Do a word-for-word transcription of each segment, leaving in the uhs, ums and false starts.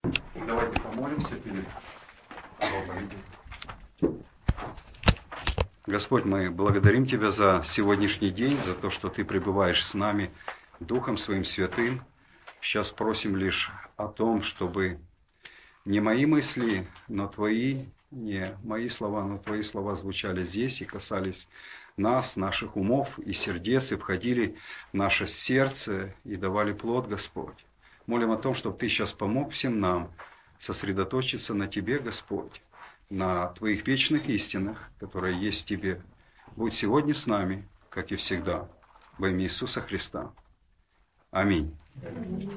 Давайте помолимся перед проповедью. Господь, мы благодарим Тебя за сегодняшний день, за то, что Ты пребываешь с нами Духом Своим Святым. Сейчас просим лишь о том, чтобы не мои мысли, но Твои, не мои слова, но Твои слова звучали здесь и касались нас, наших умов и сердец, и входили в наше сердце и давали плод, Господь. Молим о том, чтобы Ты сейчас помог всем нам сосредоточиться на Тебе, Господь, на Твоих вечных истинах, которые есть в Тебе. Будь сегодня с нами, как и всегда, во имя Иисуса Христа. Аминь. Аминь.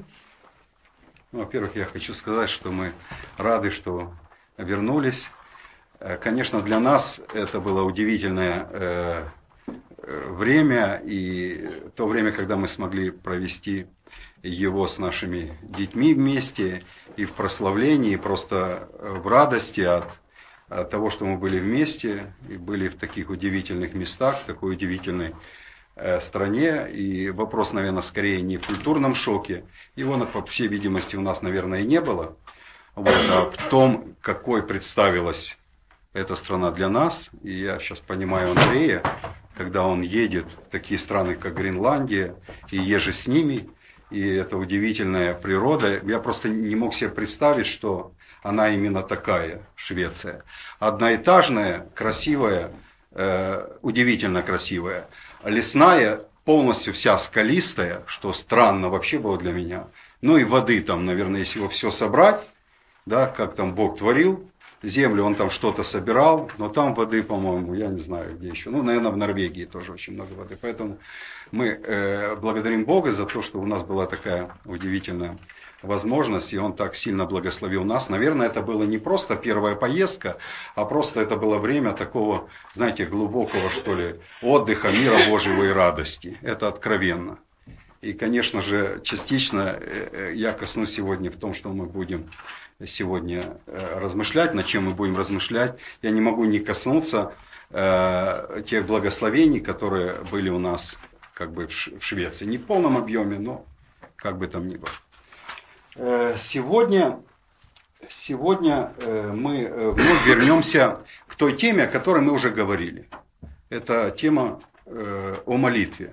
Ну, во-первых, я хочу сказать, что мы рады, что вернулись. Конечно, для нас это было удивительное время, и то время, когда мы смогли провести его с нашими детьми вместе, и в прославлении, и просто в радости от, от того, что мы были вместе, и были в таких удивительных местах, в такой удивительной э, стране. И вопрос, наверное, скорее не в культурном шоке, его, по всей видимости, у нас, наверное, и не было, вот, а в том, какой представилась эта страна для нас. И я сейчас понимаю Андрея, когда он едет в такие страны, как Гренландия, и еже с ними, и это удивительная природа. Я просто не мог себе представить, что она именно такая, Швеция. Одноэтажная, красивая, э, удивительно красивая. Лесная, полностью вся скалистая, что странно вообще было для меня. Ну и воды там, наверное, если его все собрать, да, как там Бог творил, землю он там что-то собирал, но там воды, по-моему, я не знаю где еще. Ну, наверное, в Норвегии тоже очень много воды. Поэтому мы э, благодарим Бога за то, что у нас была такая удивительная возможность, и Он так сильно благословил нас. Наверное, это была не просто первая поездка, а просто это было время такого, знаете, глубокого, что ли, отдыха, мира Божьего и радости. Это откровенно. И, конечно же, частично э, я коснусь сегодня в том, что мы будем сегодня размышлять, над чем мы будем размышлять. Я не могу не коснуться э, тех благословений, которые были у нас как бы в Швеции. Не в полном объеме, но как бы там ни было. Э, сегодня сегодня э, мы вновь вернемся к той теме, о которой мы уже говорили. Это тема э, о молитве.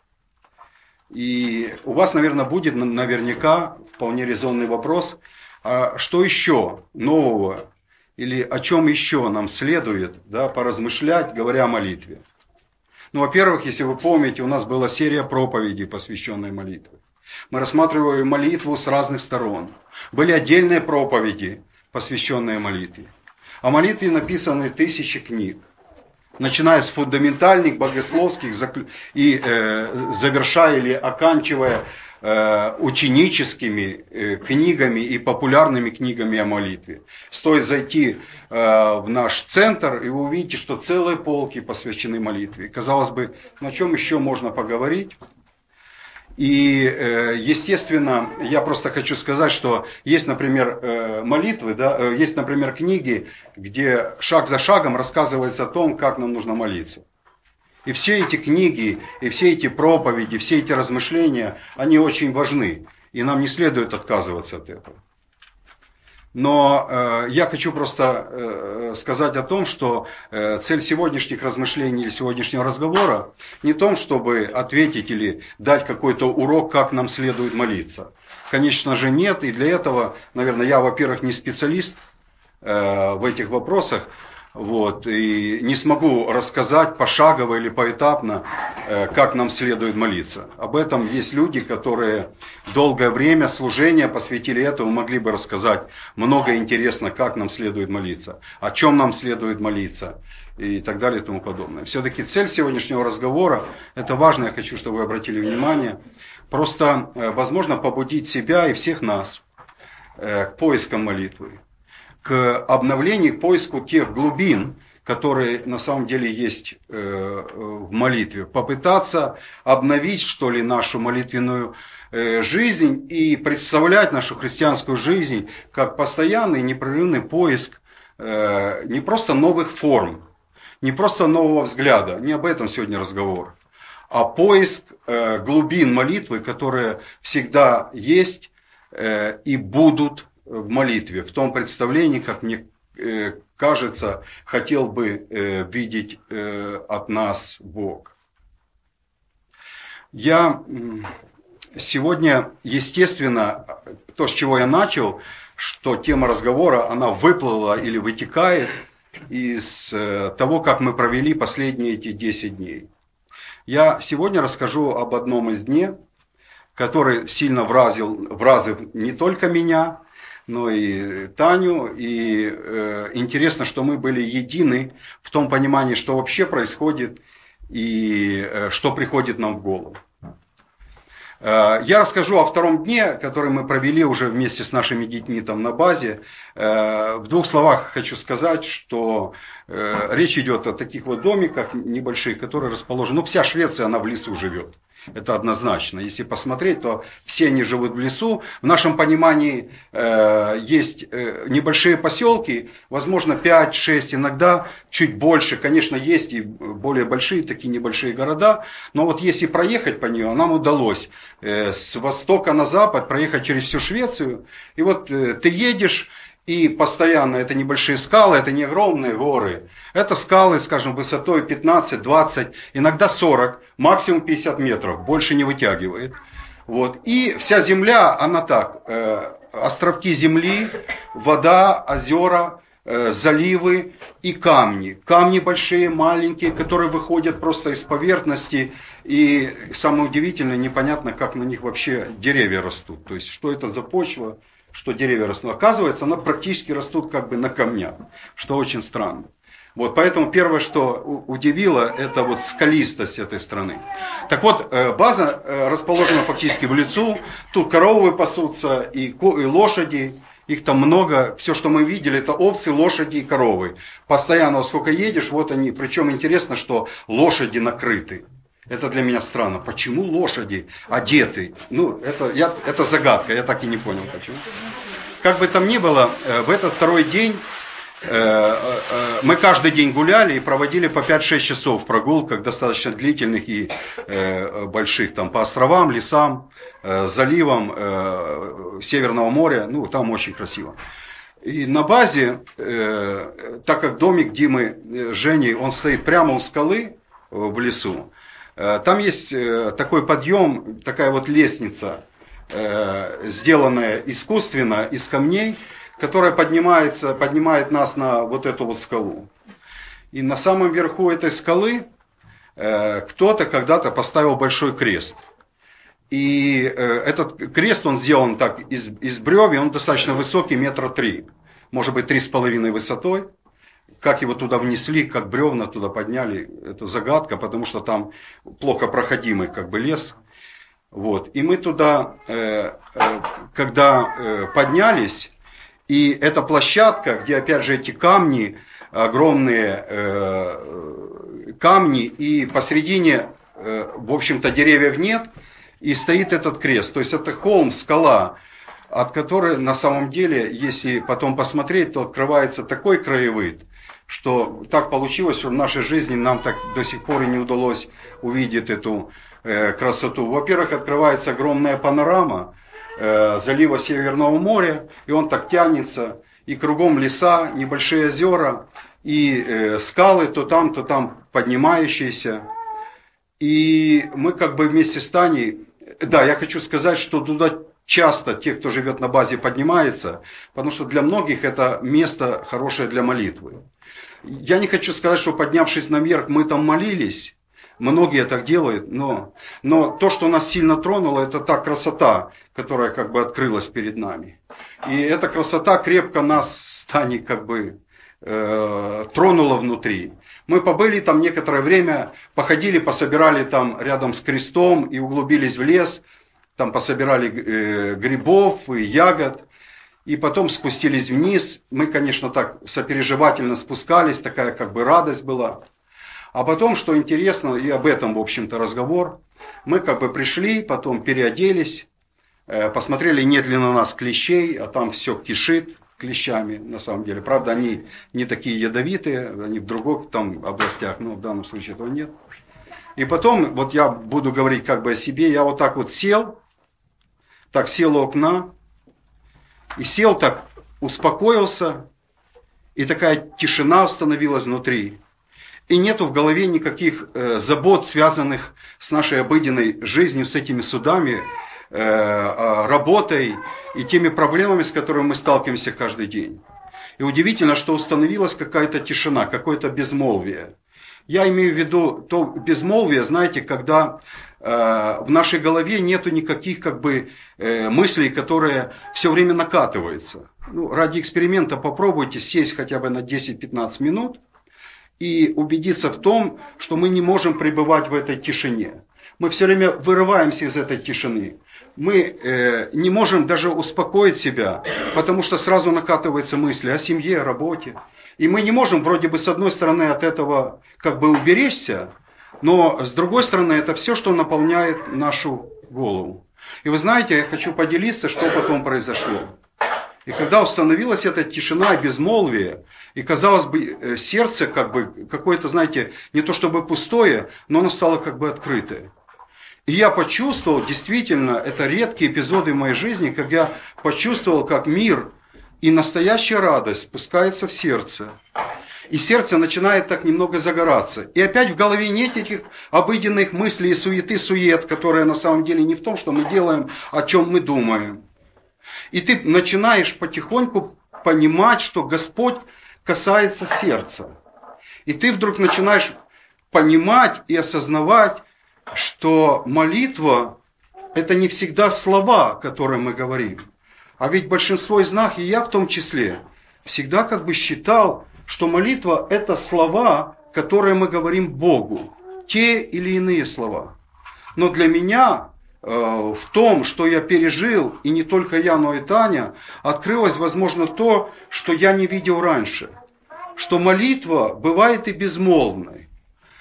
И у вас, наверное, будет наверняка вполне резонный вопрос, а что еще нового или о чем еще нам следует, да, поразмышлять, говоря о молитве. Ну, во-первых, если вы помните, у нас была серия проповедей, посвященной молитве. Мы рассматривали молитву с разных сторон. Были отдельные проповеди, посвященные молитве. О молитве написаны тысячи книг, начиная с фундаментальных, богословских и э, завершая или оканчивая э, ученическими э, книгами и популярными книгами о молитве. Стоит зайти э, в наш центр, и вы увидите, что целые полки посвящены молитве. Казалось бы, на чем еще можно поговорить? И, естественно, я просто хочу сказать, что есть, например, молитвы, да, есть, например, книги, где шаг за шагом рассказывается о том, как нам нужно молиться. И все эти книги, и все эти проповеди, все эти размышления, они очень важны, и нам не следует отказываться от этого. Но э, я хочу просто э, сказать о том, что э, цель сегодняшних размышлений или сегодняшнего разговора не в том, чтобы ответить или дать какой-то урок, как нам следует молиться. Конечно же нет, и для этого, наверное, я, во-первых, не специалист э, в этих вопросах, вот, и не смогу рассказать пошагово или поэтапно, э, как нам следует молиться. Об этом есть люди, которые долгое время служения посвятили этому, могли бы рассказать много интересно, как нам следует молиться, о чем нам следует молиться и так далее и тому подобное. Все-таки цель сегодняшнего разговора, это важно, я хочу, чтобы вы обратили внимание, просто, э, возможно, побудить себя и всех нас э, к поискам молитвы, к обновлению, к поиску тех глубин, которые на самом деле есть в молитве. Попытаться обновить, что ли, нашу молитвенную жизнь и представлять нашу христианскую жизнь как постоянный непрерывный поиск не просто новых форм, не просто нового взгляда, не об этом сегодня разговор, а поиск глубин молитвы, которые всегда есть и будут в молитве, в том представлении, как мне кажется, хотел бы видеть от нас Бог. Я сегодня, естественно, то, с чего я начал, что тема разговора, она выплыла или вытекает из того, как мы провели последние эти десять дней. Я сегодня расскажу об одном из дней, который сильно вразил, вразил не только меня, но и Таню. И э, интересно, что мы были едины в том понимании, что вообще происходит и э, что приходит нам в голову. Э, я расскажу о втором дне, который мы провели уже вместе с нашими детьми там на базе. Э, в двух словах хочу сказать, что э, речь идет о таких вот домиках небольших, которые расположены. Ну, вся Швеция, она в лесу живет. Это однозначно. Если посмотреть, то все они живут в лесу. В нашем понимании э, есть э, небольшие поселки, возможно, пять-шесть, иногда чуть больше. Конечно, есть и более большие такие небольшие города. Но вот если проехать по нее, нам удалось э, с востока на запад проехать через всю Швецию. И вот э, ты едешь, и постоянно это небольшие скалы, это не огромные горы. Это скалы, скажем, высотой пятнадцать-двадцать, иногда сорок, максимум пятьдесят метров, больше не вытягивает. Вот. И вся земля, она так, э, островки земли, вода, озера, э, заливы и камни. Камни большие, маленькие, которые выходят просто из поверхности. И самое удивительное, непонятно, как на них вообще деревья растут. То есть, что это за почва, что деревья растут. Оказывается, они практически растут как бы на камнях, что очень странно. Вот, поэтому первое, что удивило, это вот скалистость этой страны. Так вот, база расположена фактически в лесу, тут коровы пасутся и, и лошади, их там много. Все, что мы видели, это овцы, лошади и коровы. Постоянно, сколько едешь, вот они. Причем интересно, что лошади накрыты. Это для меня странно. Почему лошади одеты? Ну, это, я, это загадка, я так и не понял, почему. Как бы там ни было, в этот второй день мы каждый день гуляли и проводили по пять-шесть часов в прогулках, достаточно длительных и больших, там, по островам, лесам, заливам Северного моря. Ну, там очень красиво. И на базе, так как домик Димы с Женей, он стоит прямо у скалы в лесу, там есть такой подъем, такая вот лестница, сделанная искусственно из камней, которая поднимается, поднимает нас на вот эту вот скалу. И на самом верху этой скалы кто-то когда-то поставил большой крест. И этот крест, он сделан так из, из бревен, он достаточно высокий, метра три, может быть, три с половиной высотой. Как его туда внесли, как бревна туда подняли, это загадка, потому что там плохо проходимый как бы лес. Вот. И мы туда, э, э, когда э, поднялись, и эта площадка, где опять же эти камни, огромные э, камни, и посередине, э, в общем-то, деревьев нет, и стоит этот крест. То есть это холм, скала, от которой на самом деле, если потом посмотреть, то открывается такой краевид, что так получилось, что в нашей жизни нам так до сих пор и не удалось увидеть эту э, красоту. Во-первых, открывается огромная панорама э, залива Северного моря, и он так тянется, и кругом леса, небольшие озера, и э, скалы то там, то там поднимающиеся. И мы как бы вместе с Таней, да, я хочу сказать, что туда часто те, кто живет на базе, поднимаются, потому что для многих это место хорошее для молитвы. Я не хочу сказать, что поднявшись наверх, мы там молились. Многие так делают, но, но то, что нас сильно тронуло, это та красота, которая как бы открылась перед нами. И эта красота крепко нас с Таней как бы э, тронула внутри. Мы побыли там некоторое время, походили, пособирали там рядом с крестом и углубились в лес. Там пособирали э, грибов и ягод. И потом спустились вниз. Мы, конечно, так сопереживательно спускались, такая как бы радость была. А потом, что интересно, и об этом, в общем-то, разговор, мы как бы пришли, потом переоделись, посмотрели, нет ли на нас клещей, а там все кишит клещами, на самом деле. Правда, они не такие ядовитые, они в других там областях, но в данном случае этого нет. И потом, вот я буду говорить как бы о себе, я вот так вот сел, так сел у окна, и сел так успокоился, и такая тишина установилась внутри. И нету в голове никаких э, забот, связанных с нашей обыденной жизнью, с этими судами, э, работой и теми проблемами, с которыми мы сталкиваемся каждый день. И удивительно, что установилась какая-то тишина, какое-то безмолвие. Я имею в виду то безмолвие, знаете, когда э, в нашей голове нету никаких как бы, э, мыслей, которые все время накатываются. Ну, ради эксперимента попробуйте сесть хотя бы на десять-пятнадцать минут и убедиться в том, что мы не можем пребывать в этой тишине. Мы все время вырываемся из этой тишины. Мы э, не можем даже успокоить себя, потому что сразу накатываются мысли о семье, о работе. И мы не можем вроде бы с одной стороны от этого как бы уберечься, но с другой стороны это все, что наполняет нашу голову. И вы знаете, я хочу поделиться, что потом произошло. И когда установилась эта тишина и безмолвие, и казалось бы сердце как бы какое-то, знаете, не то чтобы пустое, но оно стало как бы открытое. И я почувствовал, действительно, это редкие эпизоды в моей жизни, когда я почувствовал, как мир и настоящая радость спускается в сердце. И сердце начинает так немного загораться. И опять в голове нет этих обыденных мыслей и суеты-сует, которые на самом деле не в том, что мы делаем, о чем мы думаем. И ты начинаешь потихоньку понимать, что Господь касается сердца. И ты вдруг начинаешь понимать и осознавать, что молитва – это не всегда слова, которые мы говорим. А ведь большинство из нас, и я в том числе, всегда как бы считал, что молитва – это слова, которые мы говорим Богу. Те или иные слова. Но для меня э, в том, что я пережил, и не только я, но и Таня, открылось, возможно, то, что я не видел раньше. Что молитва бывает и безмолвной.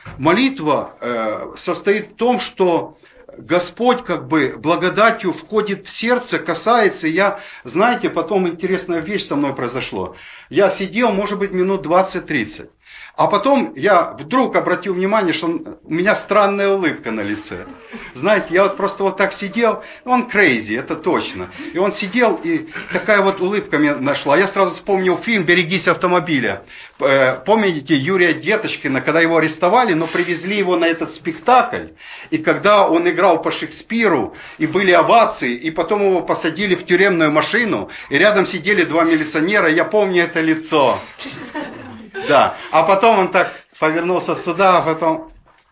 Молитва э, состоит в том, что Господь как бы благодатью входит в сердце, касается. Я, знаете, потом интересная вещь со мной произошла. Я сидел, может быть, минут двадцать-тридцать. А потом я вдруг обратил внимание, что у меня странная улыбка на лице. Знаете, я вот просто вот так сидел, он crazy, это точно. И он сидел, и такая вот улыбка меня нашла. Я сразу вспомнил фильм «Берегись автомобиля». Помните Юрия Деточкина, когда его арестовали, но привезли его на этот спектакль. И когда он играл по Шекспиру, и были овации, и потом его посадили в тюремную машину, и рядом сидели два милиционера, я помню это лицо. Да, а потом он так повернулся сюда, а потом...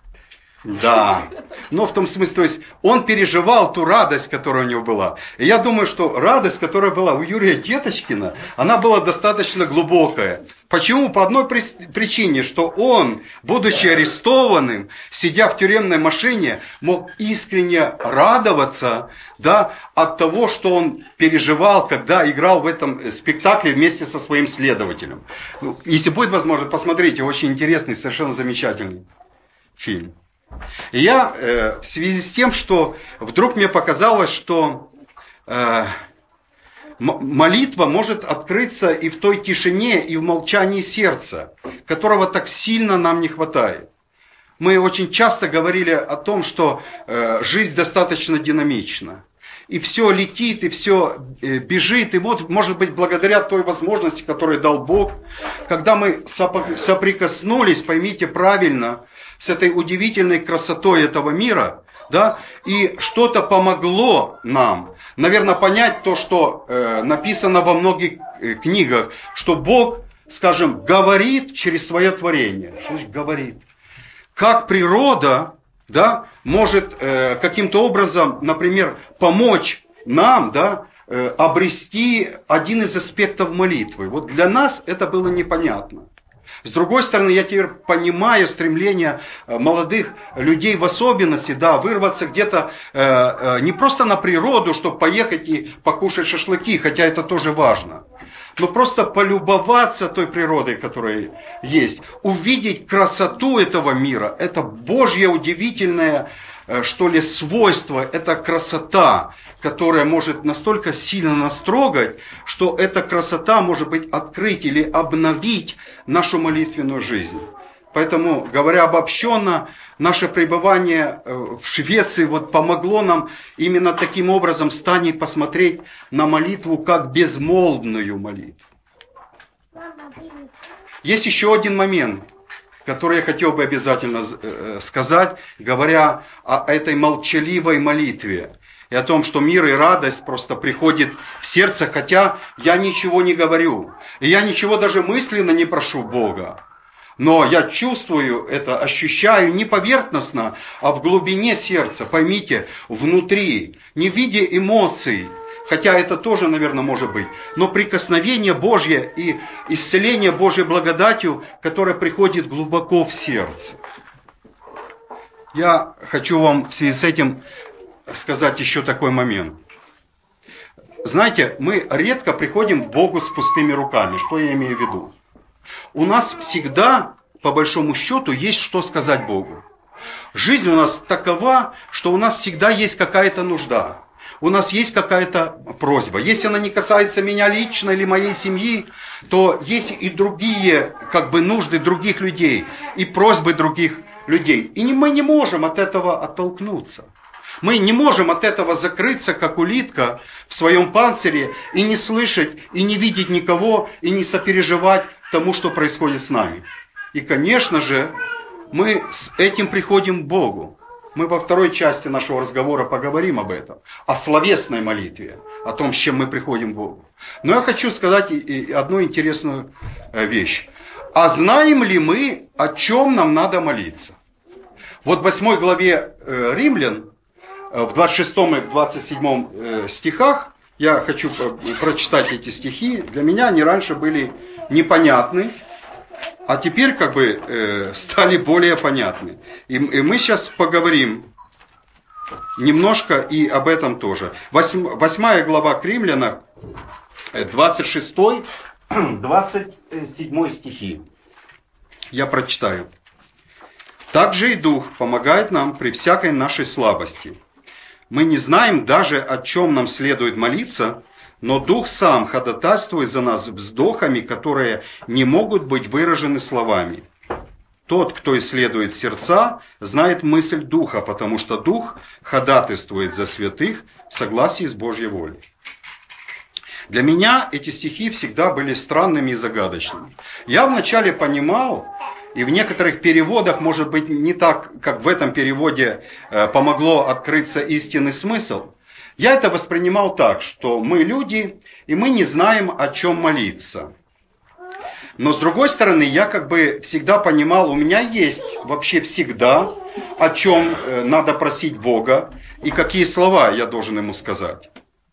Да, ну в том смысле, то есть он переживал ту радость, которая у него была. И я думаю, что радость, которая была у Юрия Деточкина, она была достаточно глубокая. Почему? По одной причине, что он, будучи арестованным, сидя в тюремной машине, мог искренне радоваться, да, от того, что он переживал, когда играл в этом спектакле вместе со своим следователем. Если будет возможность, посмотрите, очень интересный, совершенно замечательный фильм. И я э, в связи с тем, что вдруг мне показалось, что э, молитва может открыться и в той тишине, и в молчании сердца, которого так сильно нам не хватает. Мы очень часто говорили о том, что э, жизнь достаточно динамична. И все летит, и все бежит, и вот, может быть, благодаря той возможности, которую дал Бог, когда мы соприкоснулись, поймите правильно, с этой удивительной красотой этого мира, да, и что-то помогло нам, наверное, понять то, что э, написано во многих э, книгах, что Бог, скажем, говорит через свое творение. Что значит говорит? Как природа, да, может э, каким-то образом, например, помочь нам, да, э, обрести один из аспектов молитвы. Вот для нас это было непонятно. С другой стороны, я теперь понимаю стремление молодых людей в особенности, да, вырваться где-то э, э, не просто на природу, чтобы поехать и покушать шашлыки, хотя это тоже важно, но просто полюбоваться той природой, которая есть, увидеть красоту этого мира, это Божье удивительное, э, что ли, свойство, это красота, которая может настолько сильно нас трогать, что эта красота может быть открыть или обновить нашу молитвенную жизнь. Поэтому, говоря обобщенно, наше пребывание в Швеции вот помогло нам именно таким образом стать и посмотреть на молитву как безмолвную молитву. Есть еще один момент, который я хотел бы обязательно сказать, говоря о этой молчаливой молитве. И о том, что мир и радость просто приходит в сердце, хотя я ничего не говорю. И я ничего даже мысленно не прошу Бога. Но я чувствую это, ощущаю не поверхностно, а в глубине сердца, поймите, внутри, не в виде эмоций, хотя это тоже, наверное, может быть, но прикосновение Божье и исцеление Божьей благодатью, которое приходит глубоко в сердце. Я хочу вам в связи с этим сказать еще такой момент. Знаете, мы редко приходим к Богу с пустыми руками. Что я имею в виду? У нас всегда, по большому счету, есть что сказать Богу. Жизнь у нас такова, что у нас всегда есть какая-то нужда. У нас есть какая-то просьба. Если она не касается меня лично или моей семьи, то есть и другие как бы нужды других людей, и просьбы других людей. И мы не можем от этого оттолкнуться. Мы не можем от этого закрыться, как улитка в своем панцире, и не слышать, и не видеть никого, и не сопереживать тому, что происходит с нами. И, конечно же, мы с этим приходим к Богу. Мы во второй части нашего разговора поговорим об этом, о словесной молитве, о том, с чем мы приходим к Богу. Но я хочу сказать и одну интересную вещь. А знаем ли мы, о чем нам надо молиться? Вот в восьмой главе Римлян, в двадцать шестом и в двадцать седьмом стихах, я хочу прочитать эти стихи, для меня они раньше были непонятны, а теперь как бы э, стали более понятны. И, и мы сейчас поговорим немножко и об этом тоже. Восьм, восьмая глава к Римлянам, двадцать шестой двадцать седьмой стихи. Я прочитаю. «Также и Дух помогает нам при всякой нашей слабости. Мы не знаем даже, о чем нам следует молиться, но Дух сам ходатайствует за нас вздохами, которые не могут быть выражены словами. Тот, кто исследует сердца, знает мысль Духа, потому что Дух ходатайствует за святых в согласии с Божьей волей». Для меня эти стихи всегда были странными и загадочными. Я вначале понимал, и в некоторых переводах, может быть, не так, как в этом переводе помогло открыться истинный смысл. Я это воспринимал так, что мы люди, и мы не знаем, о чем молиться. Но с другой стороны, я как бы всегда понимал, у меня есть вообще всегда, о чем надо просить Бога, и какие слова я должен ему сказать.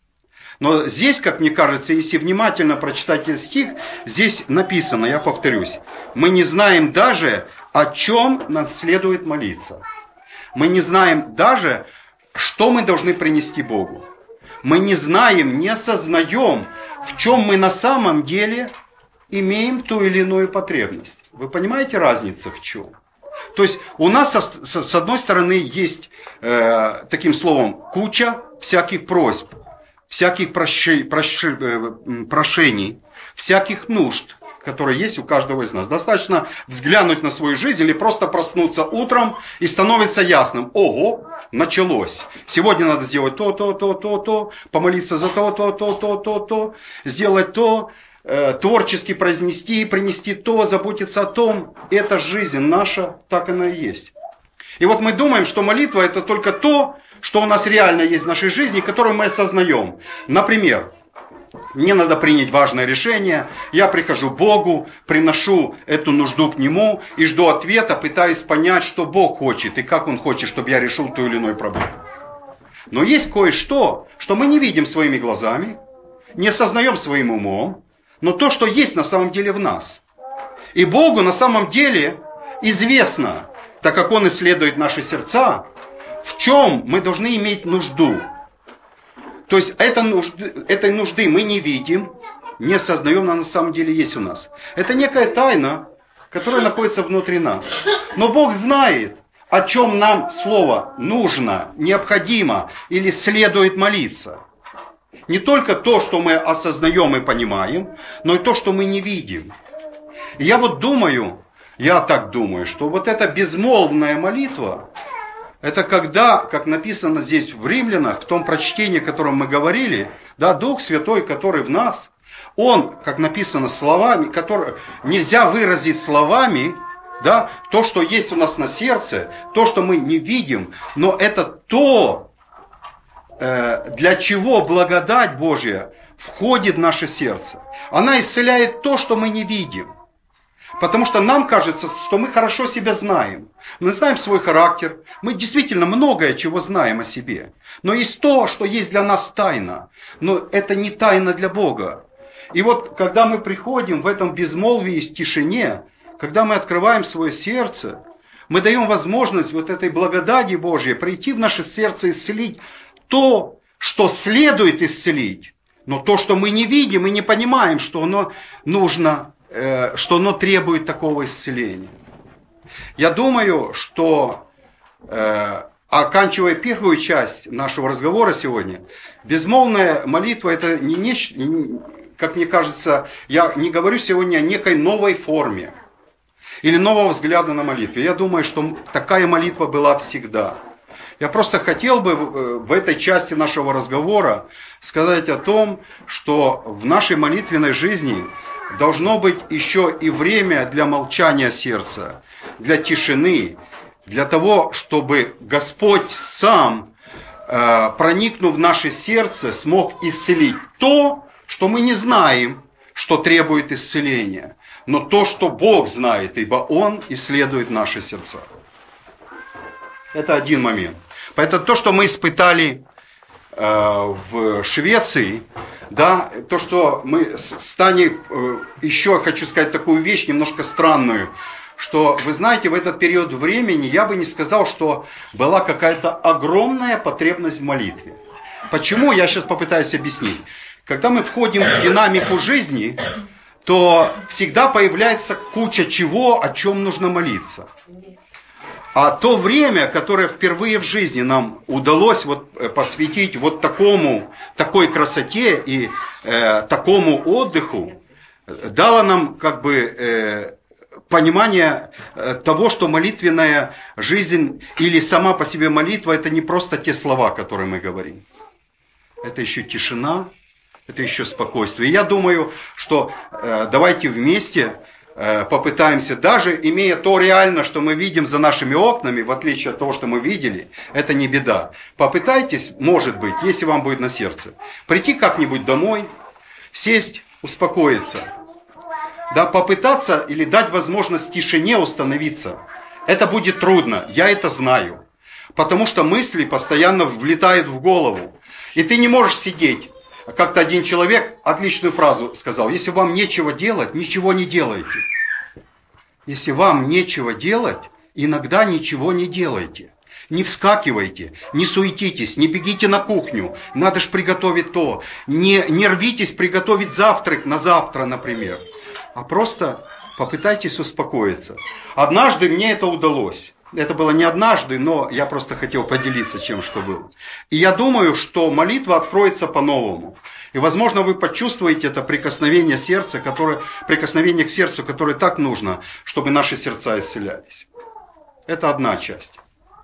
Но здесь, как мне кажется, если внимательно прочитать этот стих, здесь написано, я повторюсь, мы не знаем даже, о чем нам следует молиться. Мы не знаем даже, что мы должны принести Богу. Мы не знаем, не осознаем, в чем мы на самом деле имеем ту или иную потребность. Вы понимаете разницу в чем? То есть у нас с одной стороны есть, э, таким словом, куча всяких просьб, всяких прощи, прощи, прошений, всяких нужд, которые есть у каждого из нас. Достаточно взглянуть на свою жизнь или просто проснуться утром, и становится ясным: ого, началось. Сегодня надо сделать то, то, то, то, то, помолиться за то, то, то, то, то, то, сделать то, э, творчески произнести, принести то, заботиться о том. Это жизнь наша, так она и есть. И вот мы думаем, что молитва — это только то, что у нас реально есть в нашей жизни, которую мы осознаем. Например, мне надо принять важное решение, я прихожу к Богу, приношу эту нужду к Нему и жду ответа, пытаясь понять, что Бог хочет и как Он хочет, чтобы я решил ту или иную проблему. Но есть кое-что, что мы не видим своими глазами, не осознаем своим умом, но то, что есть на самом деле в нас. И Богу на самом деле известно, так как Он исследует наши сердца, в чем мы должны иметь нужду. То есть это нужды, этой нужды мы не видим, не осознаем, но на самом деле есть у нас. Это некая тайна, которая находится внутри нас. Но Бог знает, о чем нам слово нужно, необходимо или следует молиться. Не только то, что мы осознаем и понимаем, но и то, что мы не видим. И я вот думаю, я так думаю, что вот эта безмолвная молитва, это когда, как написано здесь в Римлянах, в том прочтении, о котором мы говорили, да, Дух Святой, который в нас, Он, как написано, словами, которые нельзя выразить словами, да, то, что есть у нас на сердце, то, что мы не видим, но это то, э, для чего благодать Божья входит в наше сердце. Она исцеляет то, что мы не видим. Потому что нам кажется, что мы хорошо себя знаем. Мы знаем свой характер. Мы действительно многое чего знаем о себе. Но есть то, что есть для нас тайна. Но это не тайна для Бога. И вот когда мы приходим в этом безмолвии и тишине, когда мы открываем свое сердце, мы даем возможность вот этой благодати Божьей прийти в наше сердце и исцелить то, что следует исцелить. Но то, что мы не видим и не понимаем, что оно нужно, что оно требует такого исцеления. Я думаю, что, оканчивая первую часть нашего разговора сегодня, безмолвная молитва это не нечто, как мне кажется, я не говорю сегодня о некой новой форме или нового взгляда на молитву. Я думаю, что такая молитва была всегда. Я просто хотел бы в этой части нашего разговора сказать о том, что в нашей молитвенной жизни должно быть еще и время для молчания сердца, для тишины, для того, чтобы Господь сам, проникнув в наше сердце, смог исцелить то, что мы не знаем, что требует исцеления, но то, что Бог знает, ибо Он исследует наши сердца. Это один момент. Поэтому то, что мы испытали э, в Швеции, да, то, что мы с Таней, э, еще хочу сказать такую вещь немножко странную, что, вы знаете, в этот период времени я бы не сказал, что была какая-то огромная потребность в молитве. Почему? Я сейчас попытаюсь объяснить. Когда мы входим в динамику жизни, то всегда появляется куча чего, о чем нужно молиться. А то время, которое впервые в жизни нам удалось вот посвятить вот такому, такой красоте и э, такому отдыху, дало нам как бы э, понимание э, того, что молитвенная жизнь или сама по себе молитва, это не просто те слова, которые мы говорим. Это еще тишина, это еще спокойствие. И я думаю, что э, давайте вместе попытаемся, даже имея то реально, что мы видим за нашими окнами, в отличие от того, что мы видели, это не беда. Попытайтесь, может быть, если вам будет на сердце, прийти как-нибудь домой, сесть, успокоиться. Да, попытаться или дать возможность тишине установиться. Это будет трудно, я это знаю. Потому что мысли постоянно влетают в голову. И ты не можешь сидеть. Как-то один человек отличную фразу сказал: если вам нечего делать, ничего не делайте. Если вам нечего делать, иногда ничего не делайте. Не вскакивайте, не суетитесь, не бегите на кухню, надо же приготовить то. Не, не рвитесь приготовить завтрак на завтра, например. А просто попытайтесь успокоиться. Однажды мне это удалось. Это было не однажды, но я просто хотел поделиться чем, что было. И я думаю, что молитва откроется по-новому. И, возможно, вы почувствуете это прикосновение сердца, которое, прикосновение к сердцу, которое так нужно, чтобы наши сердца исцелялись. Это одна часть.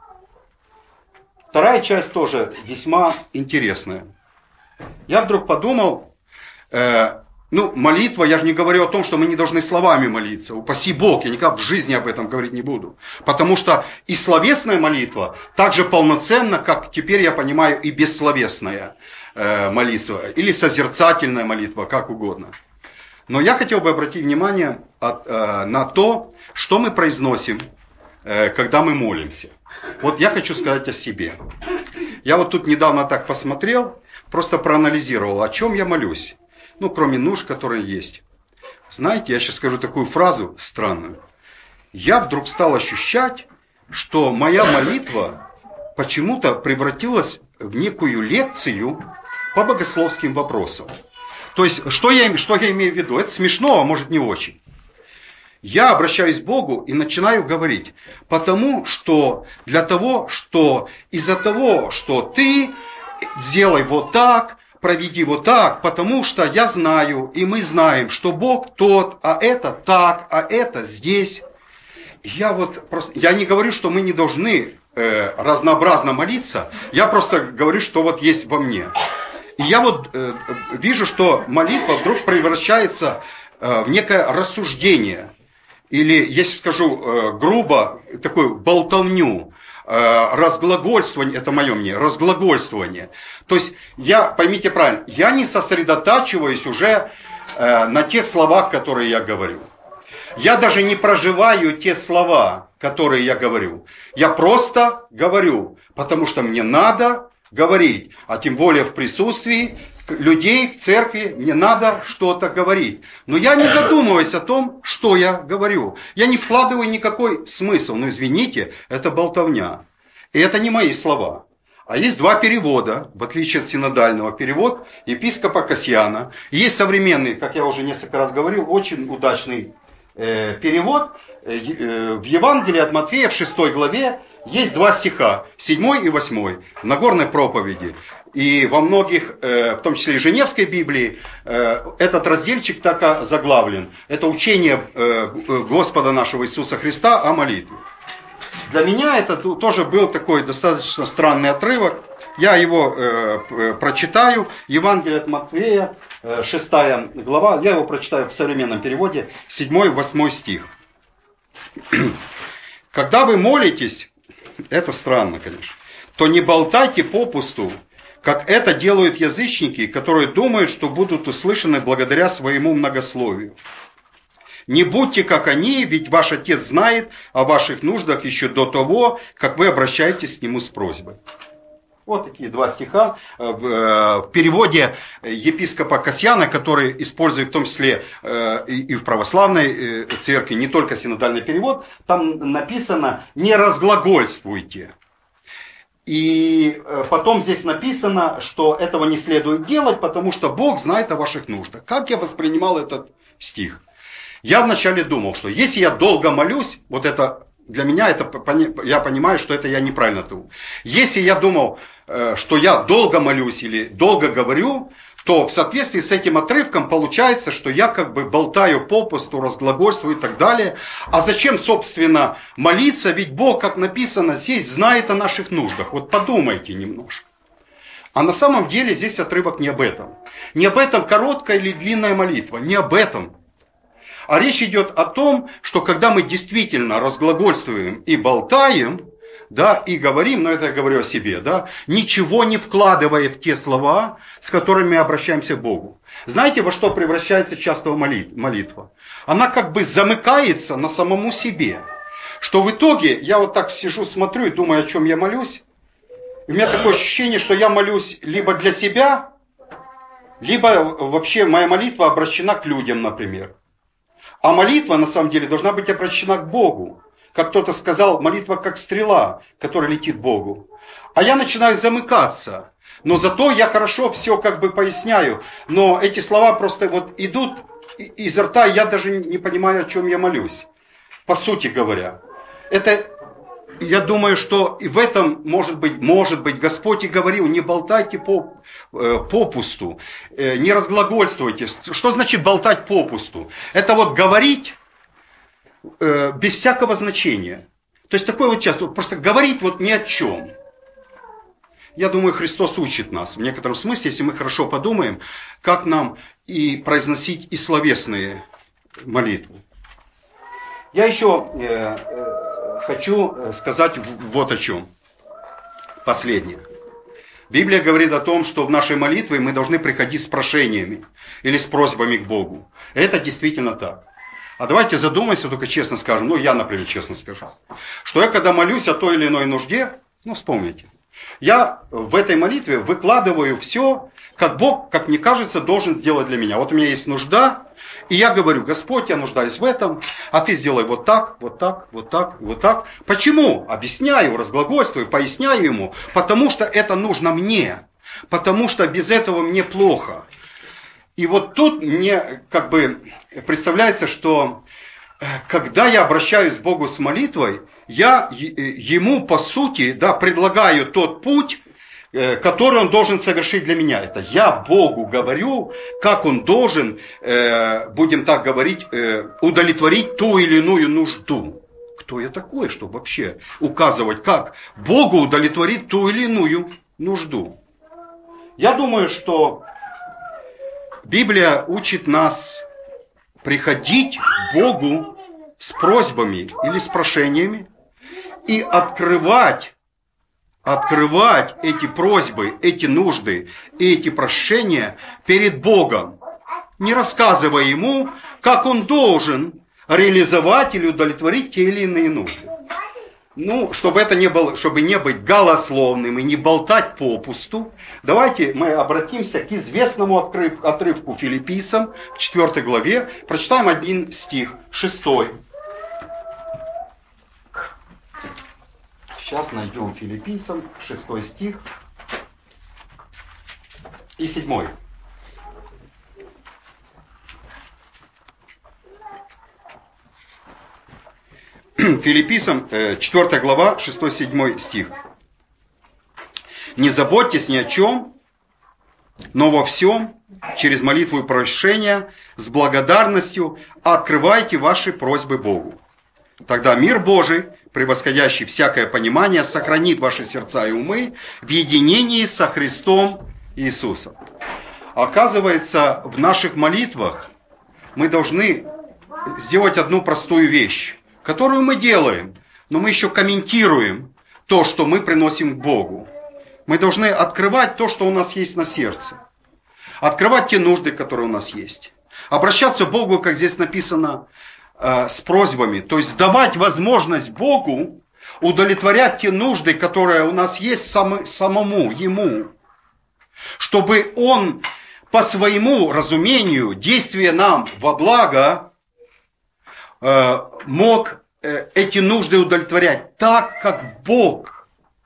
Вторая часть тоже весьма интересная. Я вдруг подумал, э, ну, молитва, я же не говорю о том, что мы не должны словами молиться. Упаси Бог, я никак в жизни об этом говорить не буду. Потому что и словесная молитва так же полноценна, как теперь я понимаю и бессловесная э, молитва. Или созерцательная молитва, как угодно. Но я хотел бы обратить внимание от, э, на то, что мы произносим, э, когда мы молимся. Вот я хочу сказать о себе. Я вот тут недавно так посмотрел, просто проанализировал, о чем я молюсь. Ну, кроме нужд, которые есть. Знаете, я сейчас скажу такую фразу странную. Я вдруг стал ощущать, что моя молитва почему-то превратилась в некую лекцию по богословским вопросам. То есть, что я, что я имею в виду? Это смешно, а может не очень. Я обращаюсь к Богу и начинаю говорить, потому что для того, что из-за того, что ты сделай вот так, проведи вот так, потому что я знаю, и мы знаем, что Бог тот, а это так, а это здесь. Я вот просто, я не говорю, что мы не должны э, разнообразно молиться, я просто говорю, что вот есть во мне. И я вот э, вижу, что молитва вдруг превращается э, в некое рассуждение, или, если скажу э, грубо, такую болтовню, э, разглагольствование, это мое мнение, разглагольствование. То есть, я, поймите правильно, я не сосредотачиваюсь уже э, на тех словах, которые я говорю. Я даже не проживаю те слова, которые я говорю. Я просто говорю, потому что мне надо говорить, а тем более в присутствии людей в церкви мне надо что-то говорить. Но я не задумываюсь о том, что я говорю. Я не вкладываю никакой смысл. Но извините, это болтовня. И это не мои слова. А есть два перевода, в отличие от синодального. Перевод епископа Касьяна. Есть современный, как я уже несколько раз говорил, очень удачный э, перевод. Э, в Евангелии от Матфея в шестой главе есть два стиха, седьмой и восьмой, в Нагорной проповеди. И во многих, в том числе и Женевской Библии, этот разделчик так заглавлен. Это учение Господа нашего Иисуса Христа о молитве. Для меня это тоже был такой достаточно странный отрывок. Я его прочитаю. Евангелие от Матфея, шестая глава. Я его прочитаю в современном переводе, седьмой и восьмой стих. Когда вы молитесь, это странно, конечно, то не болтайте попусту, как это делают язычники, которые думают, что будут услышаны благодаря своему многословию. Не будьте как они, ведь ваш Отец знает о ваших нуждах еще до того, как вы обращаетесь к Нему с просьбой. Вот такие два стиха в переводе епископа Касьяна, который использует в том числе и в православной церкви, не только синодальный перевод, там написано «не разглагольствуйте». И потом здесь написано, что этого не следует делать, потому что Бог знает о ваших нуждах. Как я воспринимал этот стих? Я вначале думал, что если я долго молюсь, вот это для меня, это, я понимаю, что это я неправильно думал. Если я думал, что я долго молюсь или долго говорю, то в соответствии с этим отрывком получается, что я как бы болтаю попусту, разглагольствую и так далее. А зачем, собственно, молиться? Ведь Бог, как написано здесь, знает о наших нуждах. Вот подумайте немножко. А на самом деле здесь отрывок не об этом. Не об этом короткая или длинная молитва, не об этом. А речь идет о том, что когда мы действительно разглагольствуем и болтаем, да, и говорим, но это я говорю о себе, да, ничего не вкладывая в те слова, с которыми мы обращаемся к Богу. Знаете, во что превращается часто молитва? Она как бы замыкается на самому себе. Что в итоге я вот так сижу, смотрю и думаю, о чем я молюсь. И у меня такое ощущение, что я молюсь либо для себя, либо вообще моя молитва обращена к людям, например. А молитва, на самом деле, должна быть обращена к Богу. Как кто-то сказал, молитва как стрела, которая летит к Богу. А я начинаю замыкаться. Но зато я хорошо все как бы поясняю. Но эти слова просто вот идут изо рта, и я даже не понимаю, о чем я молюсь. По сути говоря. Это, я думаю, что и в этом, может быть, может быть, Господь и говорил, не болтайте по, э, попусту, э, не разглагольствуйте. Что значит болтать попусту? Это вот говорить э, без всякого значения. То есть такое вот часто, просто говорить вот ни о чем. Я думаю, Христос учит нас в некотором смысле, если мы хорошо подумаем, как нам и произносить и словесные молитвы. Я еще э, э, хочу сказать вот о чем. Последнее. Библия говорит о том, что в нашей молитве мы должны приходить с прошениями или с просьбами к Богу. Это действительно так. А давайте задумаемся, только честно скажем, ну я, например, честно скажу, что я когда молюсь о той или иной нужде, ну вспомните, я в этой молитве выкладываю все, как Бог, как мне кажется, должен сделать для меня. Вот у меня есть нужда, и я говорю, Господь, я нуждаюсь в этом, а ты сделай вот так, вот так, вот так, вот так. Почему? Объясняю, разглагольствую, поясняю ему, потому что это нужно мне, потому что без этого мне плохо. И вот тут мне как бы представляется, что когда я обращаюсь к Богу с молитвой, я ему по сути, да, предлагаю тот путь, который он должен совершить для меня. Это я Богу говорю, как он должен, будем так говорить, удовлетворить ту или иную нужду. кто я такой, чтобы вообще указывать, как Богу удовлетворить ту или иную нужду. Я думаю, что Библия учит нас приходить к Богу с просьбами или с прошениями и открывать, открывать эти просьбы, эти нужды и эти прошения перед Богом, не рассказывая Ему, как Он должен реализовать или удовлетворить те или иные нужды. Ну, чтобы это не было, чтобы не быть голословным и не болтать попусту, давайте мы обратимся к известному отрывку Филиппийцам в четвёртой главе, прочитаем один стих, шестой. Сейчас найдем Филиппийцам, шестой стих и седьмой. Филиппийцам, четвёртая глава, шестой-седьмой стих. «Не заботьтесь ни о чем, но во всем, через молитву и прошение, с благодарностью открывайте ваши просьбы Богу. Тогда мир Божий, превосходящий всякое понимание, сохранит ваши сердца и умы в единении со Христом Иисусом». Оказывается, в наших молитвах мы должны сделать одну простую вещь, которую мы делаем, но мы еще комментируем то, что мы приносим к Богу. Мы должны открывать то, что у нас есть на сердце. Открывать те нужды, которые у нас есть. Обращаться к Богу, как здесь написано, э, с просьбами. То есть давать возможность Богу удовлетворять те нужды, которые у нас есть сам, самому, Ему. Чтобы Он по своему разумению, действия нам во благо, э, мог эти нужды удовлетворять так, как Бог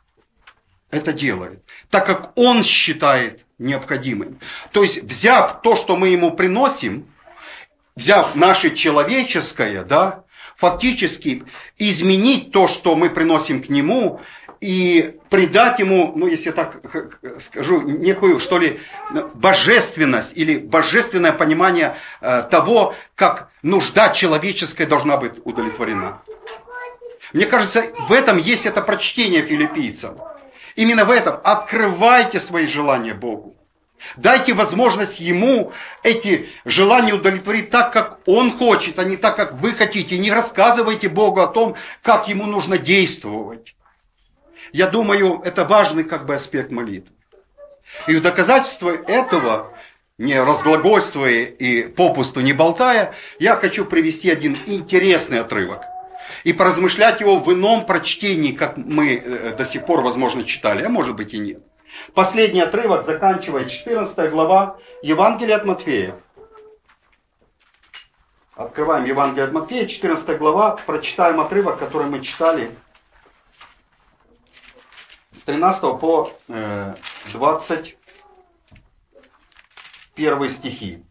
это делает, так как Он считает необходимым. То есть, взяв то, что мы Ему приносим, взяв наше человеческое, да, фактически изменить то, что мы приносим к Нему, и придать Ему, ну, если я так скажу, некую, что ли, божественность или божественное понимание э, того, как нужда человеческая должна быть удовлетворена. Мне кажется, в этом есть это прочтение филиппийцам. Именно в этом. Открывайте свои желания Богу. Дайте возможность Ему эти желания удовлетворить так, как Он хочет, а не так, как вы хотите. Не рассказывайте Богу о том, как Ему нужно действовать. Я думаю, это важный как бы аспект молитвы. И в доказательство этого, не разглагольствуя и попусту не болтая, я хочу привести один интересный отрывок. И поразмышлять его в ином прочтении, как мы до сих пор, возможно, читали, а может быть и нет. Последний отрывок заканчивает четырнадцатая глава Евангелия от Матфея. Открываем Евангелие от Матфея, четырнадцатая глава, прочитаем отрывок, который мы читали с тринадцатого по двадцать первый стихи.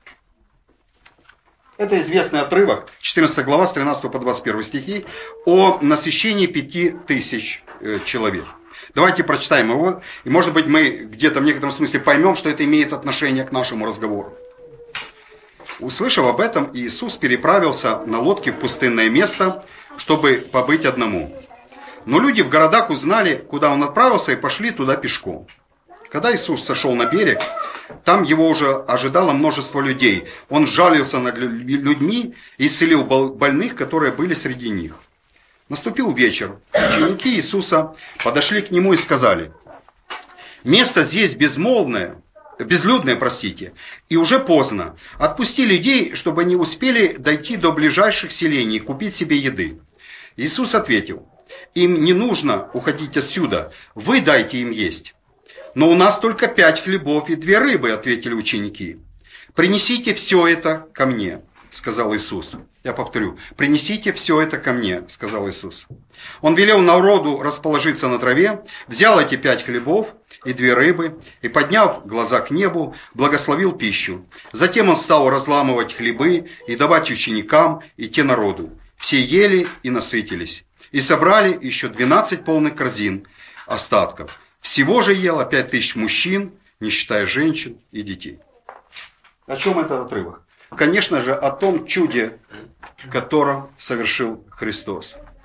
Это известный отрывок, четырнадцатая глава, с тринадцатого по двадцать первый стихи, о насыщении пяти тысяч человек. Давайте прочитаем его, и может быть мы где-то в некотором смысле поймем, что это имеет отношение к нашему разговору. Услышав об этом, Иисус переправился на лодке в пустынное место, чтобы побыть одному. Но люди в городах узнали, куда он отправился, и пошли туда пешком. Когда Иисус сошел на берег, там его уже ожидало множество людей. Он жалился над людьми и исцелил больных, которые были среди них. Наступил вечер. Ученики Иисуса подошли к Нему и сказали: «Место здесь безмолвное, безлюдное, простите, и уже поздно. Отпусти людей, чтобы они успели дойти до ближайших селений и купить себе еды». Иисус ответил: «Им не нужно уходить отсюда, вы дайте им есть». «Но у нас только пять хлебов и две рыбы», — ответили ученики. «Принесите все это ко мне», — сказал Иисус. Я повторю: «Принесите все это ко мне», — сказал Иисус. Он велел народу расположиться на траве, взял эти пять хлебов и две рыбы, и, подняв глаза к небу, благословил пищу. Затем он стал разламывать хлебы и давать ученикам и те народу. Все ели и насытились, и собрали еще двенадцать полных корзин остатков. Всего же ело пять тысяч мужчин, не считая женщин и детей. О чем этот отрывок? Конечно же, о том чуде, которое совершил Христос.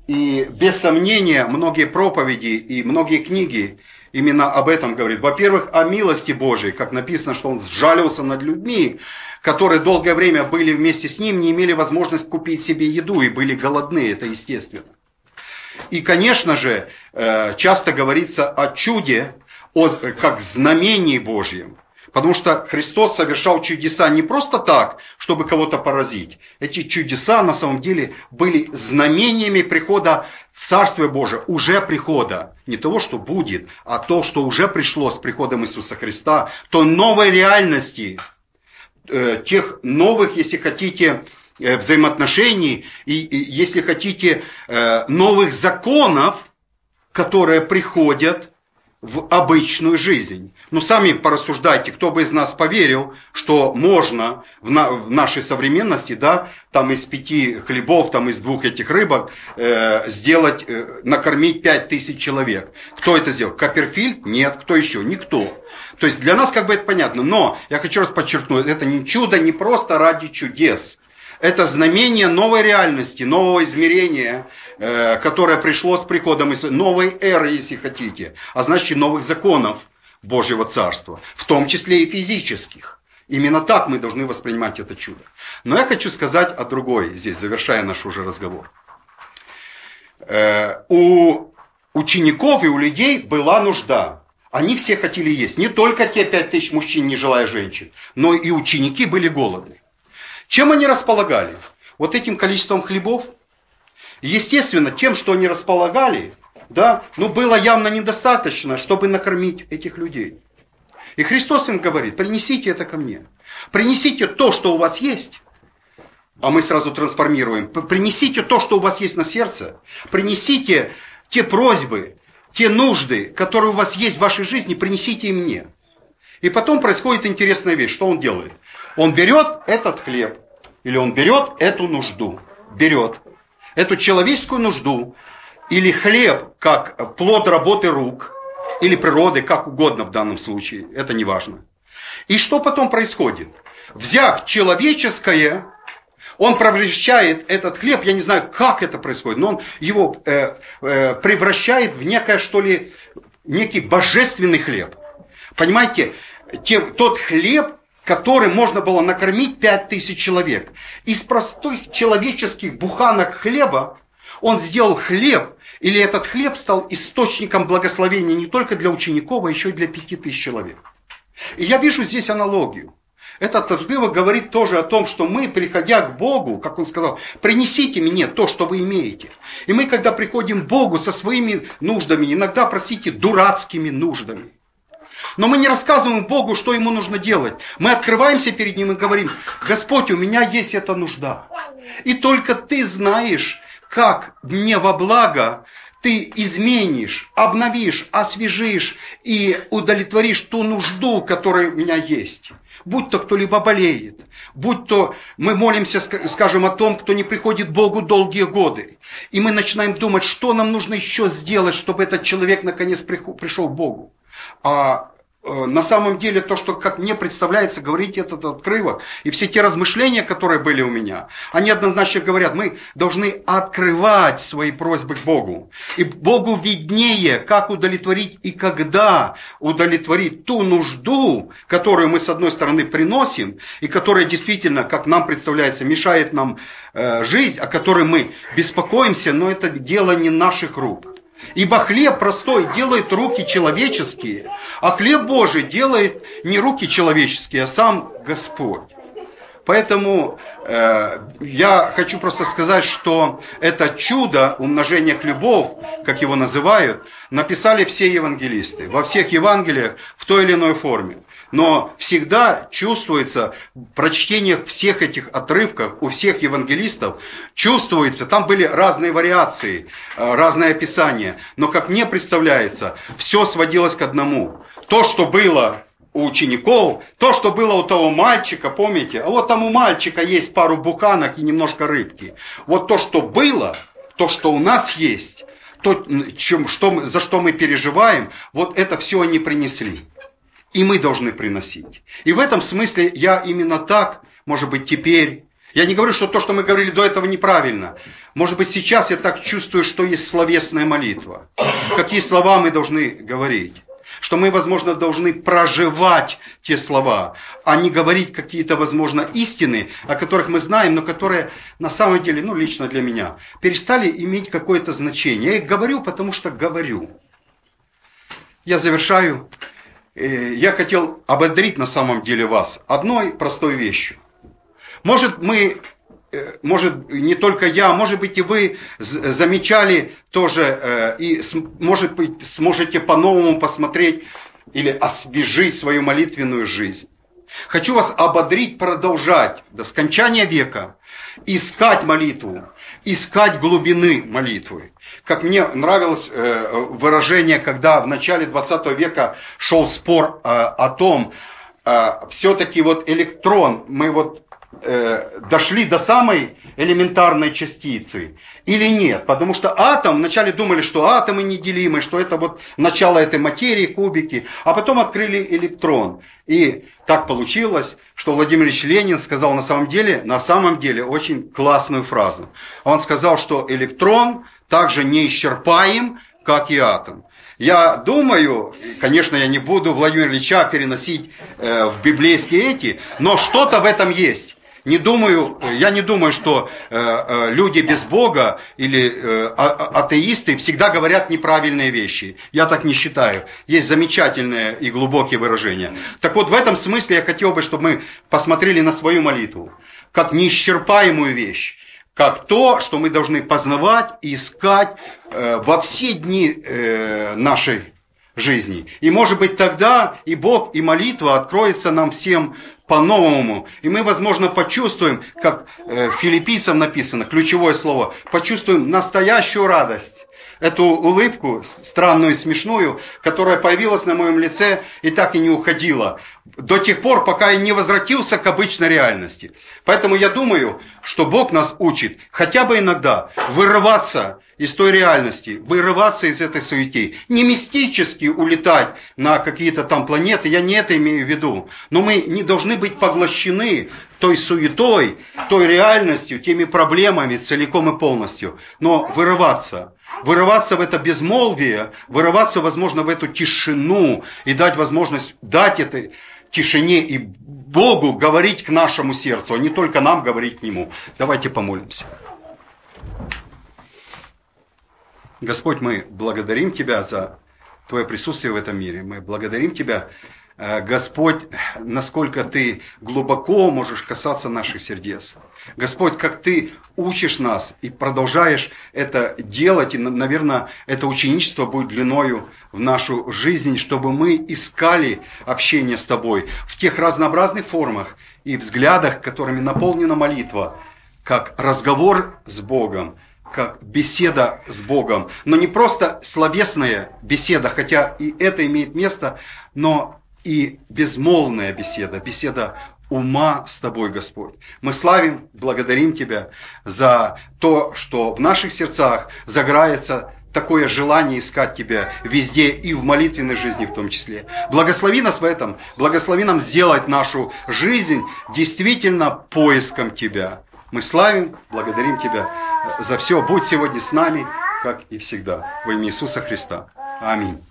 И без сомнения многие проповеди и многие книги именно об этом говорят. Во-первых, о милости Божией, как написано, что Он сжалился над людьми, которые долгое время были вместе с Ним, не имели возможность купить себе еду и были голодны, это естественно. И, конечно же, часто говорится о чуде, как знамении Божьем. Потому что Христос совершал чудеса не просто так, чтобы кого-то поразить. Эти чудеса на самом деле были знамениями прихода Царствия Божия, уже прихода. Не того, что будет, а то, что уже пришло с приходом Иисуса Христа, то новой реальности, тех новых, если хотите, взаимоотношений, и, если хотите, новых законов, которые приходят в обычную жизнь. Ну, сами порассуждайте, кто бы из нас поверил, что можно в, на, в нашей современности, да, там из пяти хлебов, там из двух этих рыбок э, сделать, э, накормить пять тысяч человек. Кто это сделал? Копперфильд? Нет. Кто еще? Никто. То есть для нас как бы это понятно. Но я хочу раз подчеркнуть, это не чудо, не просто ради чудес. Это знамение новой реальности, нового измерения, э, которое пришло с приходом новой эры, если хотите, а значит новых законов Божьего Царства, в том числе и физических. Именно так мы должны воспринимать это чудо. Но я хочу сказать о другой, здесь завершая наш уже разговор. Э, у учеников и у людей была нужда. Они все хотели есть. Не только те пять тысяч мужчин, не желая женщин, но и ученики были голодны. Чем они располагали? Вот этим количеством хлебов. Естественно, тем, что они располагали, да, ну, было явно недостаточно, чтобы накормить этих людей. И Христос им говорит, принесите это ко мне. Принесите то, что у вас есть. А мы сразу трансформируем. Принесите то, что у вас есть на сердце. Принесите те просьбы, те нужды, которые у вас есть в вашей жизни, принесите и мне. И потом происходит интересная вещь. Что он делает? Он берет этот хлеб, или он берет эту нужду, берет эту человеческую нужду, или хлеб, как плод работы рук, или природы, как угодно в данном случае, это не важно. И что потом происходит? Взяв человеческое, он превращает этот хлеб, я не знаю, как это происходит, но он его э, э, превращает в некое, что ли, некий божественный хлеб. Понимаете, те, тот хлеб, которым можно было накормить пять тысяч человек. Из простых человеческих буханок хлеба он сделал хлеб, или этот хлеб стал источником благословения не только для учеников, а еще и для пяти тысяч человек. И я вижу здесь аналогию. Этот отрывок говорит тоже о том, что мы, приходя к Богу, как он сказал, принесите мне то, что вы имеете. И мы, когда приходим к Богу со своими нуждами, иногда, простите, дурацкими нуждами, но мы не рассказываем Богу, что Ему нужно делать. Мы открываемся перед Ним и говорим, Господь, у меня есть эта нужда. И только Ты знаешь, как мне во благо Ты изменишь, обновишь, освежишь и удовлетворишь ту нужду, которая у меня есть. Будь то кто-либо болеет, будь то мы молимся, скажем, о том, кто не приходит к Богу долгие годы. И мы начинаем думать, что нам нужно еще сделать, чтобы этот человек наконец пришел к Богу. А на самом деле то, что, как мне представляется, говорить этот отрывок, и все те размышления, которые были у меня, они однозначно говорят, мы должны открывать свои просьбы к Богу. И Богу виднее, как удовлетворить и когда удовлетворить ту нужду, которую мы с одной стороны приносим, и которая действительно, как нам представляется, мешает нам э, жить, о которой мы беспокоимся, но это дело не наших рук. Ибо хлеб простой делает руки человеческие, а хлеб Божий делает не руки человеческие, а сам Господь. Поэтому э, я хочу просто сказать, что это чудо умножения хлебов, как его называют, написали все евангелисты, во всех Евангелиях в той или иной форме. Но всегда чувствуется, в прочтениях всех этих отрывков, у всех евангелистов, чувствуется, там были разные вариации, разные описания. Но, как мне представляется, все сводилось к одному. То, что было у учеников, то, что было у того мальчика, помните? А вот там у мальчика есть пару буханок и немножко рыбки. Вот то, что было, то, что у нас есть, то, чем, что, за что мы переживаем, вот это все они принесли. И мы должны приносить. И в этом смысле я именно так, может быть, теперь Я не говорю, что то, что мы говорили до этого, неправильно. Может быть, сейчас я так чувствую, что есть словесная молитва. Какие слова мы должны говорить? Что мы, возможно, должны проживать те слова, а не говорить какие-то, возможно, истины, о которых мы знаем, но которые на самом деле, ну, лично для меня, перестали иметь какое-то значение. Я их говорю, потому что говорю. Я завершаю. Я хотел ободрить на самом деле вас одной простой вещью. Может, мы, может, не только я, может быть, и вы замечали тоже, и, может быть, сможете по-новому посмотреть или освежить свою молитвенную жизнь. Хочу вас ободрить, продолжать до скончания века, искать молитву, искать глубины молитвы. Как мне нравилось выражение, когда в начале двадцатого века шел спор о том, все-таки вот электрон, мы вот дошли до самой элементарной частицы или нет. Потому что атом, вначале думали, что атомы неделимы, что это вот начало этой материи, кубики, а потом открыли электрон. И так получилось, что Владимир Ильич Ленин сказал на самом деле, на самом деле очень классную фразу. Он сказал, что электрон также неисчерпаем, как и атом. Я думаю, конечно, я не буду Владимира Ильича переносить э, в библейские эти, но что-то в этом есть. Не думаю, я не думаю, что э, э, люди без Бога или э, а, атеисты всегда говорят неправильные вещи. Я так не считаю. Есть замечательные и глубокие выражения. Так вот, в этом смысле я хотел бы, чтобы мы посмотрели на свою молитву как неисчерпаемую вещь. Как то, что мы должны познавать и искать э, во все дни э, нашей жизни. И может быть тогда и Бог, и молитва откроется нам всем по-новому. И мы, возможно, почувствуем, как э, в Филиппийцам написано, ключевое слово, почувствуем настоящую радость. Эту улыбку, странную и смешную, которая появилась на моем лице и так и не уходила. До тех пор, пока я не возвратился к обычной реальности. Поэтому я думаю, что Бог нас учит хотя бы иногда вырываться из той реальности, вырываться из этой суеты. Не мистически улетать на какие-то там планеты, я не это имею в виду. Но мы не должны быть поглощены той суетой, той реальностью, теми проблемами целиком и полностью. Но вырываться. Вырываться в это безмолвие, вырываться, возможно, в эту тишину и дать возможность, дать этой тишине и Богу говорить к нашему сердцу, а не только нам говорить к Нему. Давайте помолимся. Господь, мы благодарим Тебя за Твое присутствие в этом мире. Мы благодарим Тебя, Господь, насколько Ты глубоко можешь касаться наших сердец. Господь, как Ты учишь нас и продолжаешь это делать, и, наверное, это ученичество будет длиною в нашу жизнь, чтобы мы искали общение с Тобой в тех разнообразных формах и взглядах, которыми наполнена молитва, как разговор с Богом, как беседа с Богом. Но не просто словесная беседа, хотя и это имеет место, но и безмолвная беседа, беседа ума с Тобой, Господь. Мы славим, благодарим Тебя за то, что в наших сердцах загорается такое желание искать Тебя везде и в молитвенной жизни в том числе. Благослови нас в этом, благослови нам сделать нашу жизнь действительно поиском Тебя. Мы славим, благодарим Тебя за все. Будь сегодня с нами, как и всегда. Во имя Иисуса Христа. Аминь.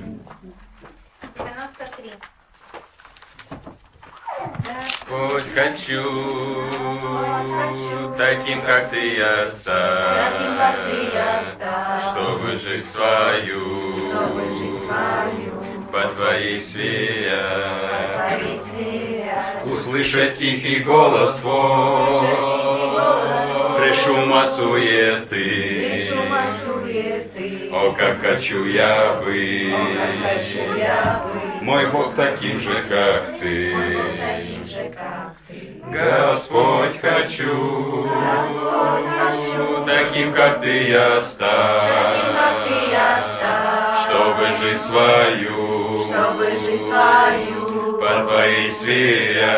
Господь, хочу, таким, как Ты, я стать, чтобы жизнь свою по Твоей сфере услышать тихий голос Твой средь шума суеты. О, как хочу я быть, мой Бог таким же, как Ты. Господь, хочу, таким, как Ты, я стать, чтобы жизнь свою по Твоей сфере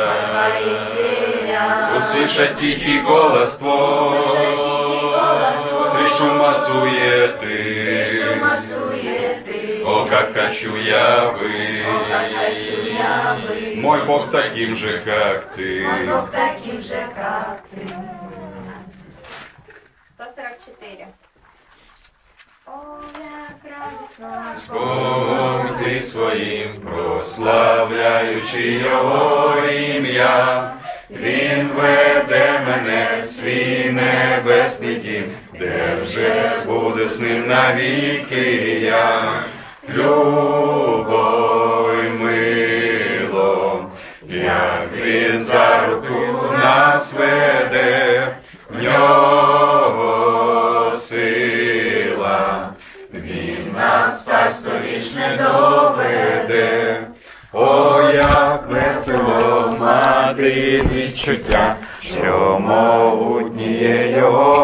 услышать тихий голос Твой средь шума суеты. О, как хочу я быть, О, как хочу я быть. мой Бог таким же, как ты. Мой Бог таким же, как ты. сто сорок чотири. О, як радісно Господь ти своїм, прославляючи Його ім'я, Він веде мене в свій небесний дім, де вже буде з ним навіки я. Любов й мило, як він за руку нас веде, в нього сила, він нас царство вічне доведе. О, як весело мати відчуття, що могутніє його